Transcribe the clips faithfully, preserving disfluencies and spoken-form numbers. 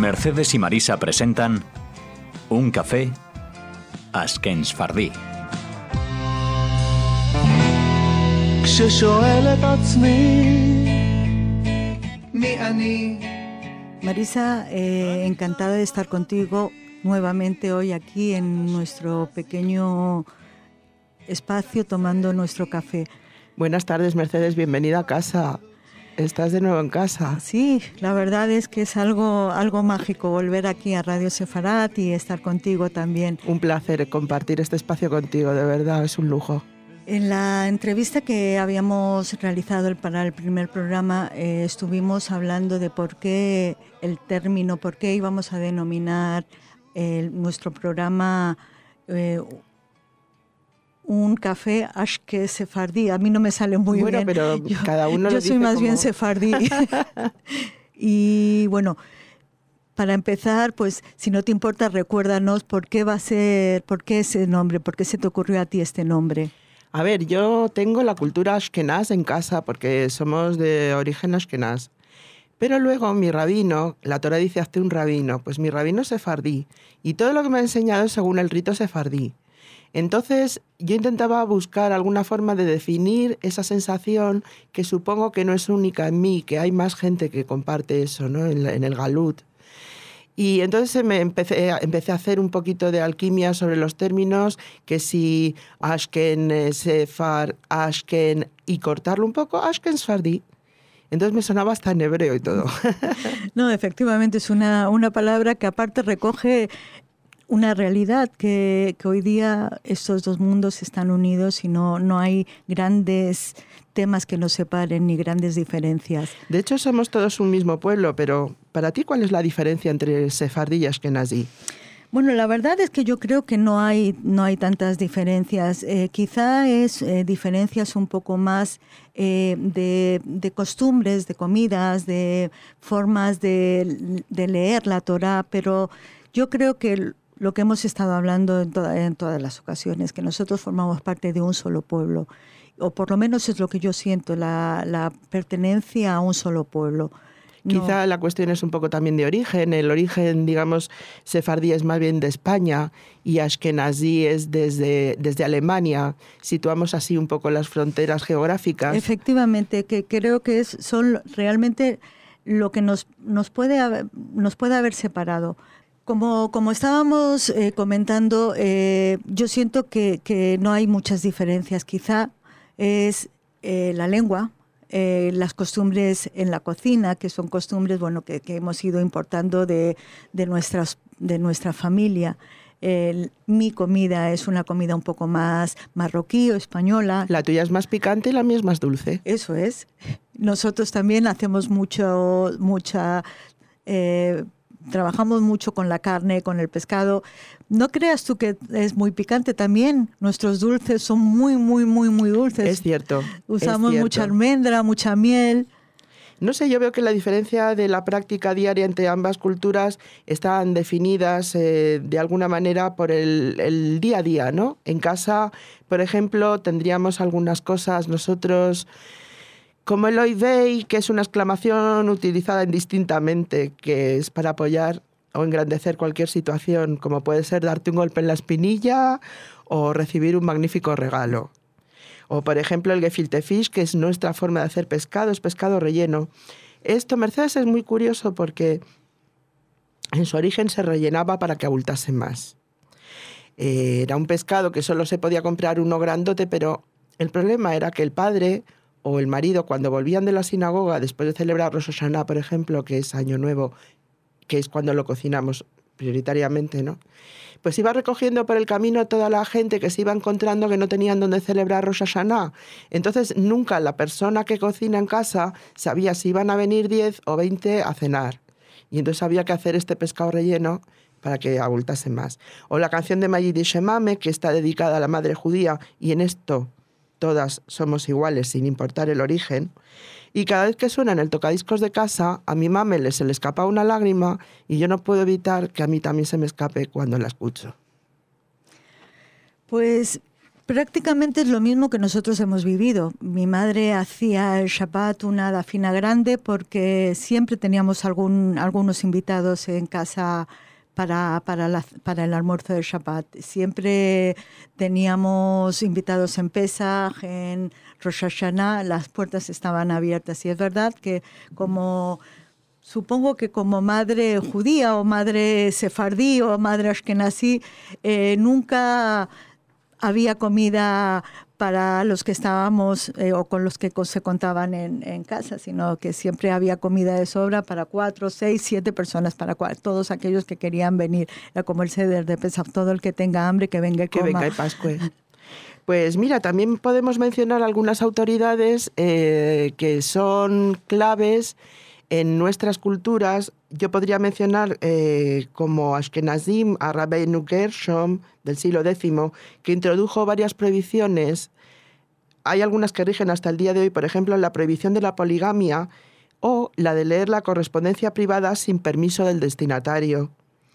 Mercedes y Marisa presentan Un café Ashken Sefardí. Marisa, eh, encantada de estar contigo nuevamente hoy aquí en nuestro pequeño espacio tomando nuestro café. Buenas tardes, Mercedes, bienvenida a casa. Estás de nuevo en casa. Sí, la verdad es que es algo, algo mágico volver aquí a Radio Sefarat y estar contigo también. Un placer compartir este espacio contigo, de verdad, es un lujo. En la entrevista que habíamos realizado para el primer programa eh, estuvimos hablando de por qué el término, por qué íbamos a denominar eh, nuestro programa eh, un café Ashken Sefardí. A mí no me sale muy bueno, bien. Bueno, pero yo, cada uno Yo lo soy dice más como... bien sefardí. Y bueno, para empezar, pues si no te importa, recuérdanos por qué va a ser, por qué ese nombre, por qué se te ocurrió a ti este nombre. A ver, yo tengo la cultura ashkenaz en casa porque somos de origen ashkenaz. Pero luego mi rabino, la Torá dice hazte un rabino, pues mi rabino es sefardí y todo lo que me ha enseñado es según el rito sefardí. Entonces yo intentaba buscar alguna forma de definir esa sensación que supongo que no es única en mí, que hay más gente que comparte eso, ¿no? en, en el galut. Y entonces me empecé, empecé a hacer un poquito de alquimia sobre los términos, que si Ashken, Sefar, Ashken, y cortarlo un poco, Ashken Sefardí. Entonces me sonaba hasta en hebreo y todo. No, efectivamente es una, una palabra que aparte recoge una realidad, que, que hoy día estos dos mundos están unidos y no, no hay grandes temas que nos separen ni grandes diferencias. De hecho, somos todos un mismo pueblo, pero para ti, ¿cuál es la diferencia entre sefardí y ashkenazí? Bueno, la verdad es que yo creo que no hay, no hay tantas diferencias. Eh, quizá es eh, diferencias un poco más eh, de, de costumbres, de comidas, de formas de, de leer la Torá, pero yo creo que lo que hemos estado hablando en, toda, en todas las ocasiones, que nosotros formamos parte de un solo pueblo, o por lo menos es lo que yo siento, la, la pertenencia a un solo pueblo. No. Quizá la cuestión es un poco también de origen. El origen, digamos, sefardí es más bien de España y ashkenazí es desde, desde Alemania. Situamos así un poco las fronteras geográficas. Efectivamente, que creo que es, son realmente lo que nos, nos, puede, haber, nos puede haber separado. Como, como estábamos eh, comentando, eh, yo siento que, que no hay muchas diferencias. Quizá es eh, la lengua, eh, las costumbres en la cocina, que son costumbres bueno, que, que hemos ido importando de, de, nuestras, de nuestra familia. Eh, mi comida es una comida un poco más marroquí o española. La tuya es más picante y la mía es más dulce. Eso es. Nosotros también hacemos mucho, mucha... Eh, Trabajamos mucho con la carne, con el pescado. No creas tú que es muy picante también. Nuestros dulces son muy, muy, muy, muy dulces. Es cierto. Usamos es cierto. mucha almendra, mucha miel. No sé, yo veo que la diferencia de la práctica diaria entre ambas culturas están definidas eh, de alguna manera por el, el día a día, ¿no? En casa, por ejemplo, tendríamos algunas cosas nosotros... como el Oy Vey, que es una exclamación utilizada indistintamente, que es para apoyar o engrandecer cualquier situación, como puede ser darte un golpe en la espinilla o recibir un magnífico regalo. O, por ejemplo, el gefilte fish, que es nuestra forma de hacer pescado, es pescado relleno. Esto, Mercedes, es muy curioso porque en su origen se rellenaba para que abultase más. Eh, era un pescado que solo se podía comprar uno grandote, pero el problema era que el padre... o el marido, cuando volvían de la sinagoga, después de celebrar Rosh Hashanah, por ejemplo, que es Año Nuevo, que es cuando lo cocinamos prioritariamente, ¿no? Pues iba recogiendo por el camino toda la gente que se iba encontrando que no tenían dónde celebrar Rosh Hashanah. Entonces, nunca la persona que cocina en casa sabía si iban a venir diez o veinte a cenar. Y entonces había que hacer este pescado relleno para que abultase más. O la canción de Mayid y Shemame, que está dedicada a la madre judía, y en esto... todas somos iguales sin importar el origen, y cada vez que suena en el tocadiscos de casa, a mi mame le se le escapa una lágrima y yo no puedo evitar que a mí también se me escape cuando la escucho. Pues Prácticamente es lo mismo que nosotros hemos vivido. Mi madre hacía el Shabbat una dafina grande porque siempre teníamos algún, algunos invitados en casa para, para, la, para el almuerzo del Shabbat. Siempre teníamos invitados en Pesach, en Rosh Hashanah, las puertas estaban abiertas. Y es verdad que como... Supongo que como madre judía o madre sefardí o madre ashkenazí, eh, nunca había comida para los que estábamos eh, o con los que se contaban en, en casa, sino que siempre había comida de sobra para cuatro, seis, siete personas, para cuatro, todos aquellos que querían venir. Era como el Seder de Pesach, todo el que tenga hambre, que venga y que coma. venga y pascue. Pues mira, también podemos mencionar algunas autoridades eh, que son claves en nuestras culturas. Yo podría mencionar eh, como Ashkenazim a Rabbeinu Gershom del siglo décimo, que introdujo varias prohibiciones. Hay algunas que rigen hasta el día de hoy, por ejemplo, la prohibición de la poligamia o la de leer la correspondencia privada sin permiso del destinatario.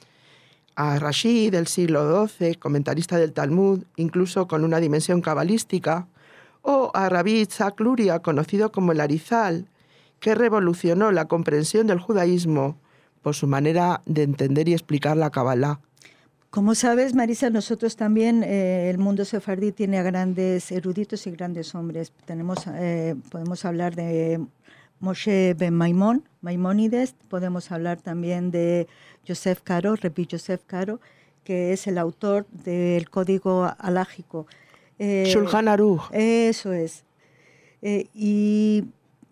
A Rashi del siglo doce, comentarista del Talmud, incluso con una dimensión cabalística, o a Rabbi Itzhak Luria, conocido como el Arizal, que revolucionó la comprensión del judaísmo por su manera de entender y explicar la Kabbalah. Como sabes, Marisa, nosotros también, eh, el mundo sefardí tiene a grandes eruditos y grandes hombres. Tenemos, eh, podemos hablar de Moshe ben Maimón, Maimónides, podemos hablar también de Yosef Karo, Rabbi Yosef Karo, que es el autor del código halágico. Eh, Shulchan Aruch. Eso es. Eh, y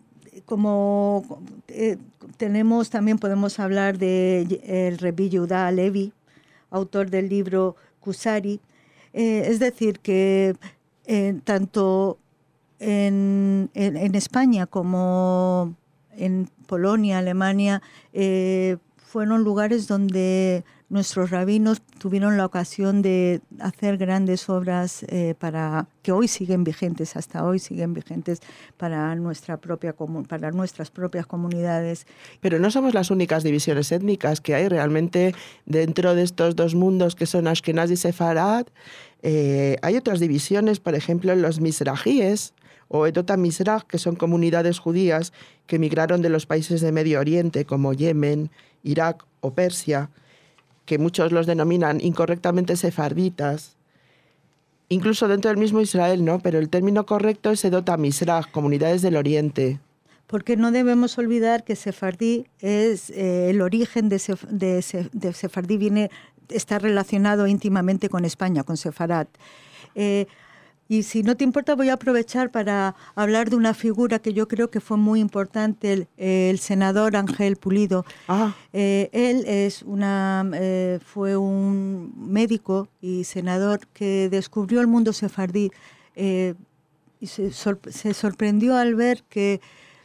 como eh, tenemos, también podemos hablar de el Rabbi Yehuda Levi, autor del libro Kusari. Eh, es decir, que eh, tanto en, en, en España como en Polonia, Alemania, eh, fueron lugares donde nuestros rabinos tuvieron la ocasión de hacer grandes obras eh, para que hoy siguen vigentes, hasta hoy siguen vigentes para nuestra propia para nuestras propias comunidades. Pero no somos las únicas divisiones étnicas que hay realmente dentro de estos dos mundos que son Ashkenaz y Sefarad. Eh, hay otras divisiones, por ejemplo, los Mizrajíes o Edot HaMizrach, que son comunidades judías que emigraron de los países de Medio Oriente como Yemen, Irak o Persia, que muchos los denominan incorrectamente sefarditas, incluso dentro del mismo Israel, ¿no? Pero el término correcto es Edot HaMizrach, comunidades del Oriente. Porque no debemos olvidar que sefardí es eh, el origen de, sef, de, sef, de sefardí viene está relacionado íntimamente con España, con Sefarad. Eh, Y si no te importa, voy a aprovechar para hablar de una figura que yo creo que fue muy importante, el, el senador Ángel Pulido. Ah. Eh, él es una, eh, fue un médico y senador que descubrió el mundo sefardí eh, y se, sor, se sorprendió al ver que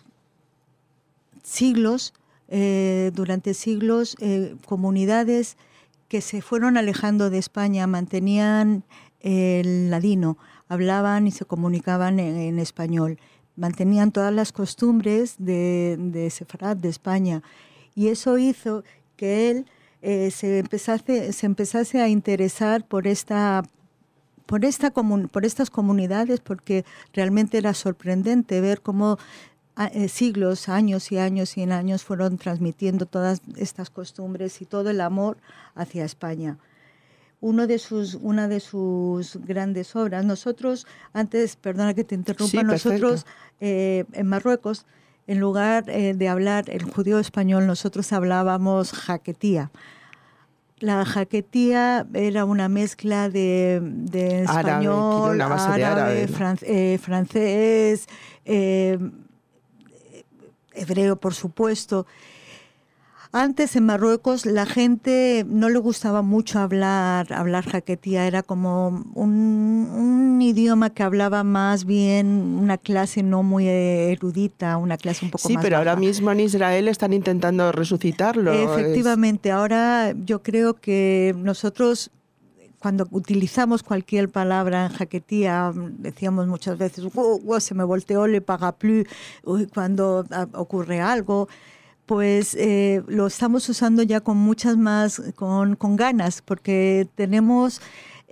siglos, eh, durante siglos, eh, comunidades que se fueron alejando de España mantenían el ladino, hablaban y se comunicaban en, en español, mantenían todas las costumbres de, de Sefarad, de España, y eso hizo que él eh, se, empezase, se empezase a interesar por esta, por, esta comun, por estas comunidades, porque realmente era sorprendente ver cómo eh, siglos, años y años y años fueron transmitiendo todas estas costumbres y todo el amor hacia España. Uno de sus, una de sus grandes obras. Nosotros, antes, perdona que te interrumpa, sí, nosotros eh, en Marruecos, en lugar eh, de hablar el judío español, nosotros hablábamos jaquetía. La jaquetía era una mezcla de, de español, árabe, árabe, árabe fran, eh, francés, eh, hebreo, por supuesto. Antes en Marruecos la gente no le gustaba mucho hablar, hablar jaquetía, era como un, un idioma que hablaba más bien una clase no muy erudita, una clase un poco sí, más Sí, pero baja. Ahora mismo en Israel están intentando resucitarlo. Efectivamente, es... ahora yo creo que nosotros cuando utilizamos cualquier palabra en jaquetía, decíamos muchas veces, wow, wow, se me volteó le parapluie, cuando ocurre algo, pues eh, lo estamos usando ya con muchas más, con, con ganas, porque tenemos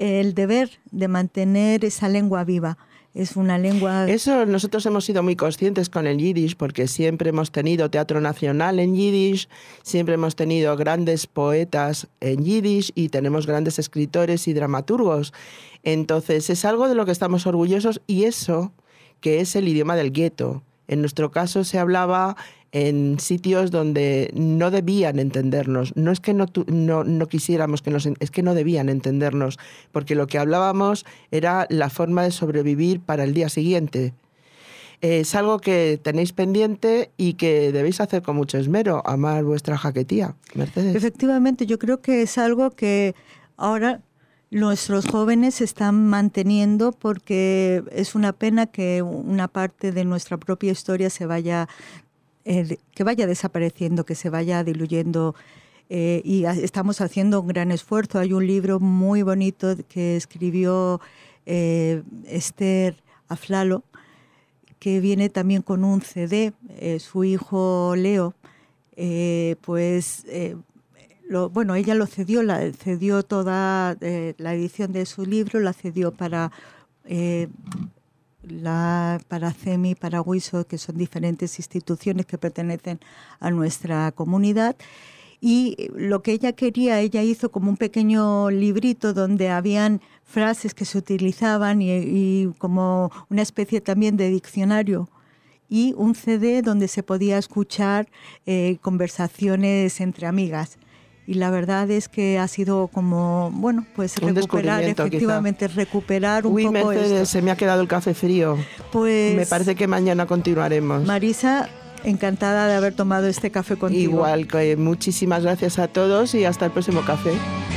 el deber de mantener esa lengua viva. Es una lengua... Eso nosotros hemos sido muy conscientes con el yiddish, porque siempre hemos tenido teatro nacional en yiddish, siempre hemos tenido grandes poetas en yiddish y tenemos grandes escritores y dramaturgos. Entonces es algo de lo que estamos orgullosos, y eso que es el idioma del gueto. En nuestro caso se hablaba en sitios donde no debían entendernos. No es que no, no, no quisiéramos que nos... Es que no debían entendernos, porque lo que hablábamos era la forma de sobrevivir para el día siguiente. Es algo que tenéis pendiente y que debéis hacer con mucho esmero, amar vuestra jaquetía. Mercedes. Efectivamente, yo creo que es algo que ahora nuestros jóvenes están manteniendo, porque es una pena que una parte de nuestra propia historia se vaya... Eh, que vaya desapareciendo, que se vaya diluyendo, eh, y a, estamos haciendo un gran esfuerzo. Hay un libro muy bonito que escribió eh, Esther Aflalo, que viene también con un C D. Eh, su hijo Leo, eh, pues eh, lo, bueno, ella lo cedió, la, cedió toda eh, la edición de su libro, la cedió para... Eh, La, para CEMI, para WISO, que son diferentes instituciones que pertenecen a nuestra comunidad. Y lo que ella quería, ella hizo como un pequeño librito donde habían frases que se utilizaban y, y como una especie también de diccionario, y un C D donde se podía escuchar eh, conversaciones entre amigas. Y la verdad es que ha sido como, bueno, pues un recuperar, efectivamente, quizá. recuperar un Uy, poco Mercedes, esto. Se me ha quedado el café frío. Pues me parece que mañana continuaremos. Marisa, encantada de haber tomado este café contigo. Igual, que muchísimas gracias a todos y hasta el próximo café.